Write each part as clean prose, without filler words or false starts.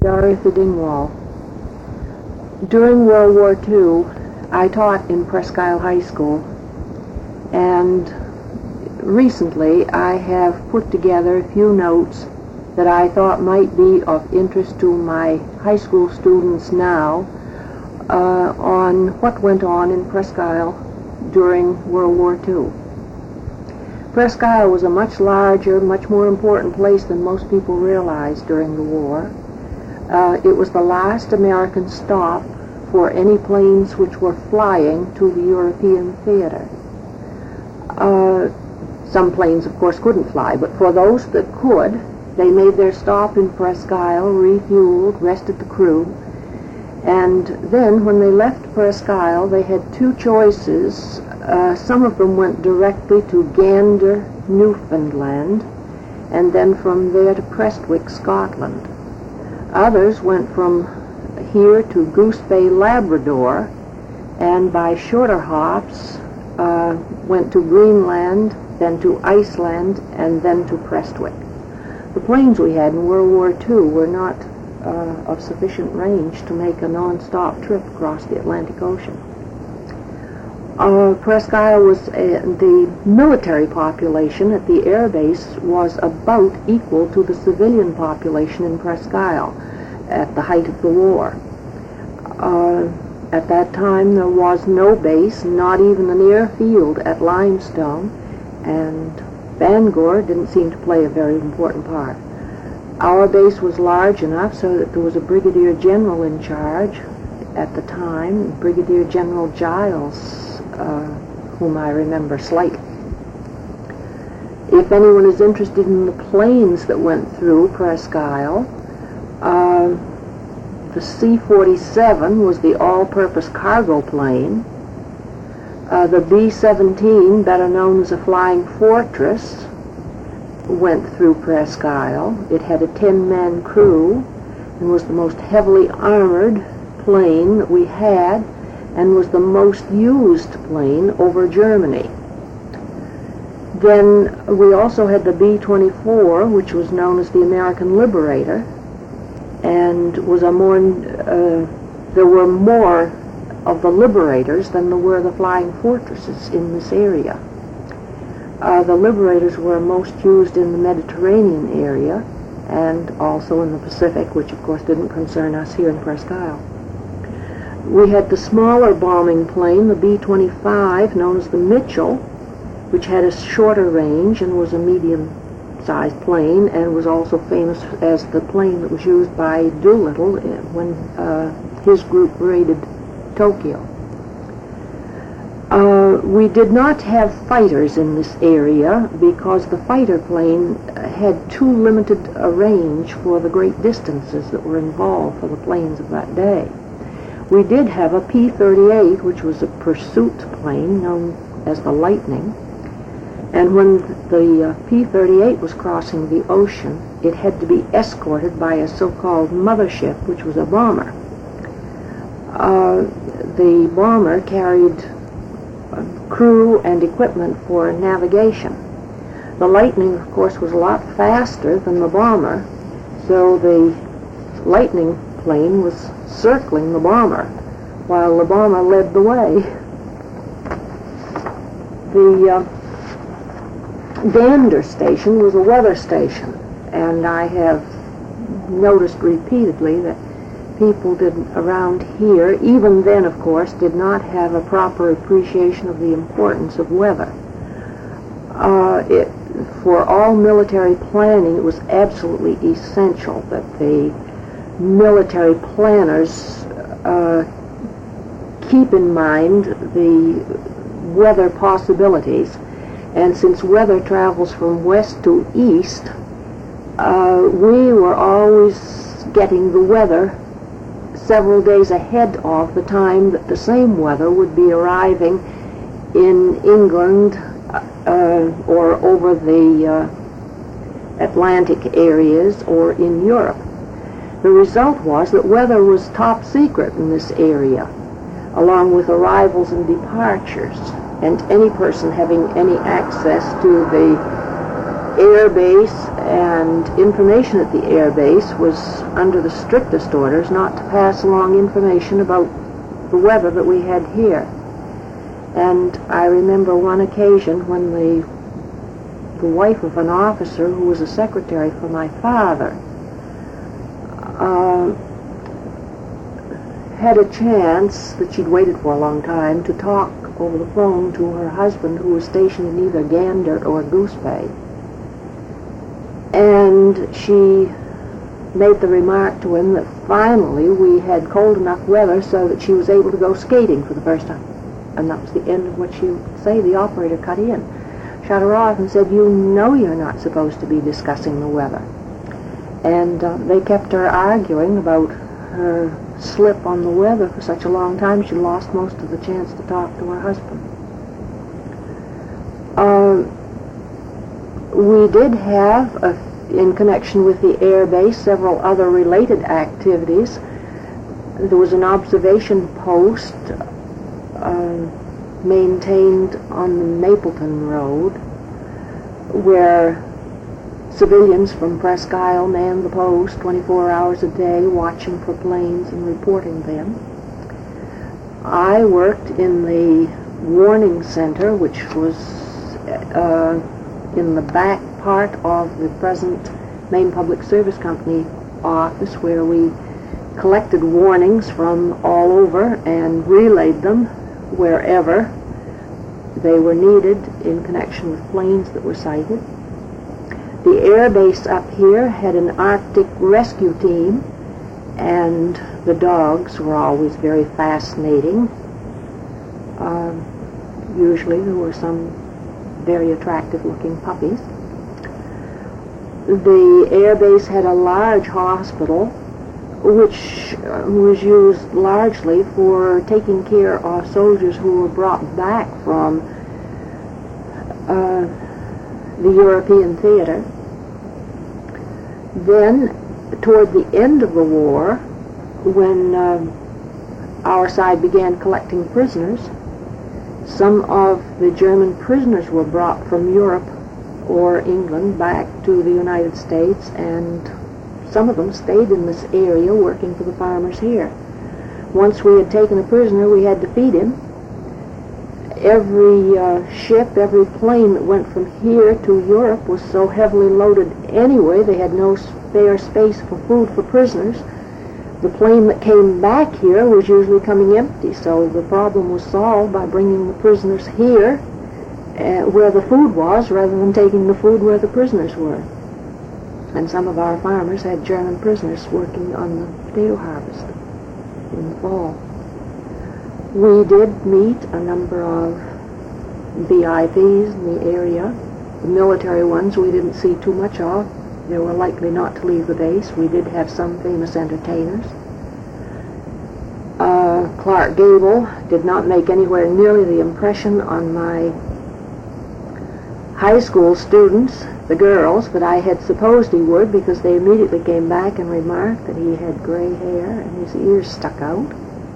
Dorothy Dingwall. During World War II, I taught in Presque Isle High School, and recently I have put together a few notes that I thought might be of interest to my high school students now on what went on in Presque Isle during World War II. Presque Isle was a much larger, much more important place than most people realized during the war. It was the last American stop for any planes which were flying to the European theater. Some planes, of course, couldn't fly, but for those that could, they made their stop in Presque Isle, refueled, rested the crew, and then when they left Presque Isle, they had two choices. Some of them went directly to Gander, Newfoundland, and then from there to Prestwick, Scotland. Others went from here to Goose Bay, Labrador, and by shorter hops went to Greenland, then to Iceland, and then to Prestwick. The planes we had in World War II were not of sufficient range to make a non-stop trip across the Atlantic Ocean. Presque Isle was the military population at the air base was about equal to the civilian population in Presque Isle at the height of the war. At that time there was no base, not even an airfield at Limestone, and Bangor didn't seem to play a very important part. Our base was large enough so that there was a brigadier general in charge at the time, Brigadier General Giles, whom I remember slightly. If anyone is interested in the planes that went through Presque Isle, the C-47 was the all-purpose cargo plane. The B-17, better known as a Flying Fortress, went through Presque Isle. It had a 10-man crew and was the most heavily armored plane that we had and was the most used plane over Germany. Then we also had the B-24, which was known as the American Liberator, and was a more, there were more of the Liberators than there were the Flying Fortresses in this area. The Liberators were most used in the Mediterranean area and also in the Pacific, which of course didn't concern us here in Presque Isle. We had the smaller bombing plane, the B-25, known as the Mitchell, which had a shorter range and was a medium-sized plane and was also famous as the plane that was used by Doolittle when his group raided Tokyo. We did not have fighters in this area because the fighter plane had too limited a range for the great distances that were involved for the planes of that day. We did have a P-38, which was a pursuit plane known as the Lightning, and when the P-38 was crossing the ocean, it had to be escorted by a so-called mothership, which was a bomber. The bomber carried crew and equipment for navigation. The Lightning, of course, was a lot faster than the bomber, so the Lightning plane was circling the bomber while the bomber led the way. The Gander station was a weather station, and I have noticed repeatedly that people around here, even then of course, did not have a proper appreciation of the importance of weather. For all military planning, it was absolutely essential that the military planners keep in mind the weather possibilities. And since weather travels from west to east, we were always getting the weather several days ahead of the time that the same weather would be arriving in England or over the Atlantic areas or in Europe. The result was that weather was top secret in this area, along with arrivals and departures, and any person having any access to the air base, and information at the air base was under the strictest orders not to pass along information about the weather that we had here. And I remember one occasion when the wife of an officer who was a secretary for my father had a chance that she'd waited for a long time to talk over the phone to her husband, who was stationed in either Gander or Goose Bay. And she made the remark to him that finally we had cold enough weather so that she was able to go skating for the first time. And that was the end of what she would say. The operator cut in, shut her off, and said, "You know you're not supposed to be discussing the weather." And they kept her arguing about her slip on the weather for such a long time, she lost most of the chance to talk to her husband. We did have, in connection with the air base, several other related activities. There was an observation post maintained on the Mapleton Road where civilians from Presque Isle manned the post 24 hours a day, watching for planes and reporting them. I worked in the warning center, which was in the back part of the present Maine Public Service Company office, where we collected warnings from all over and relayed them wherever they were needed in connection with planes that were sighted. The air base up here had an Arctic rescue team, and the dogs were always very fascinating. Usually there were some very attractive-looking puppies. The air base had a large hospital, which was used largely for taking care of soldiers who were brought back from the European theater. Then, toward the end of the war, when our side began collecting prisoners, some of the German prisoners were brought from Europe or England back to the United States, and some of them stayed in this area working for the farmers here. Once we had taken a prisoner, we had to feed him. Every ship, every plane that went from here to Europe was so heavily loaded anyway, they had no spare space for food for prisoners. The plane that came back here was usually coming empty, so the problem was solved by bringing the prisoners here where the food was, rather than taking the food where the prisoners were. And some of our farmers had German prisoners working on the potato harvest in the fall. We did meet a number of VIPs in the area. The military ones we didn't see too much of. They were likely not to leave the base. We did have some famous entertainers. Clark Gable did not make anywhere nearly the impression on my high school students, the girls, that I had supposed he would, because they immediately came back and remarked that he had gray hair and his ears stuck out.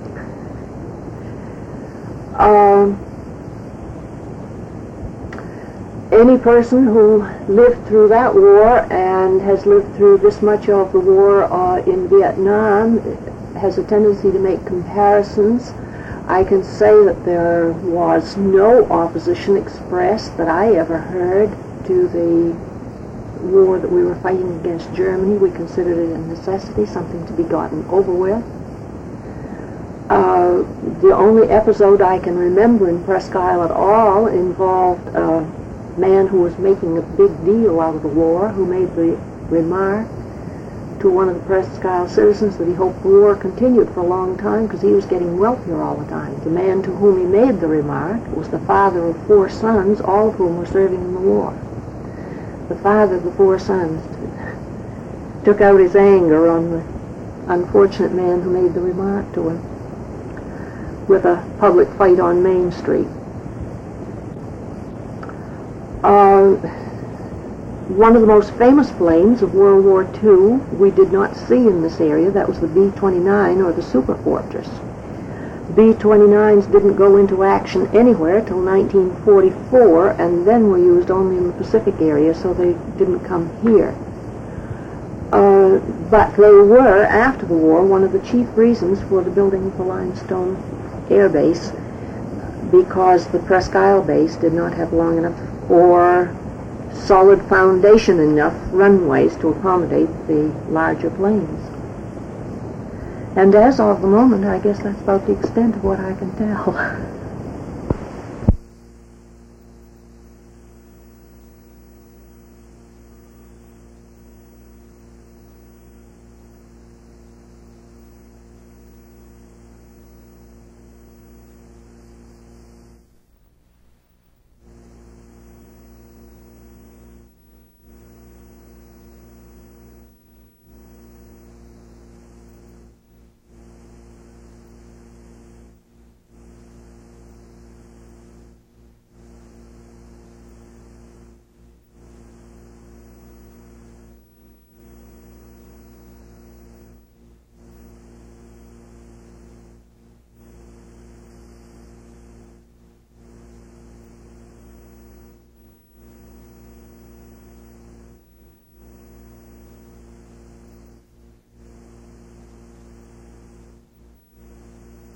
Any person who lived through that war and has lived through this much of the war in Vietnam has a tendency to make comparisons. I can say that there was no opposition expressed that I ever heard to the war that we were fighting against Germany. We considered it a necessity, something to be gotten over with. The only episode I can remember in Presque Isle at all involved a man who was making a big deal out of the war, who made the remark to one of the Presque Isle citizens that he hoped the war continued for a long time because he was getting wealthier all the time. The man to whom he made the remark was the father of 4 sons, all of whom were serving in the war. The father of the 4 sons took out his anger on the unfortunate man who made the remark to him with a public fight on Main Street. One of the most famous planes of World War II we did not see in this area. That was the B-29, or the Super Fortress. B-29s didn't go into action anywhere till 1944, and then were used only in the Pacific area, so they didn't come here. But they were, after the war, one of the chief reasons for the building of the Limestone Air Base, because the Presque Isle base did not have long enough or solid foundation enough runways to accommodate the larger planes. And as of the moment, I guess that's about the extent of what I can tell.